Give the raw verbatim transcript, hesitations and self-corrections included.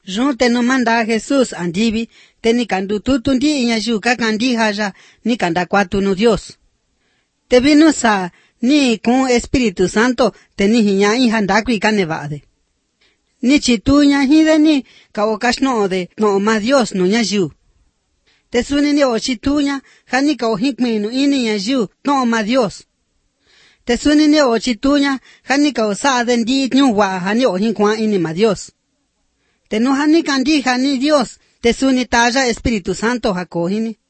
Run te no manda Jesus andivi, te ni kandu tutu ndi inyayu kakandi haya, ni kanda kwatu no Dios. Te vino sa, ni con Espíritu Santo, te ni hiña hija ndakwi kanevade. Ni chituña hide ni kaokashno de no ma Dios no nyayu. Te suni ni o chituña, hani kao hikminu ini nyayu no ma Dios. Te suni ni o chituña, hani kao saade ndi nyuwa hani o hinkwa ini ma Dios. Te no hani kandi hani Dios, te suni taya Espíritu Santo hakohini.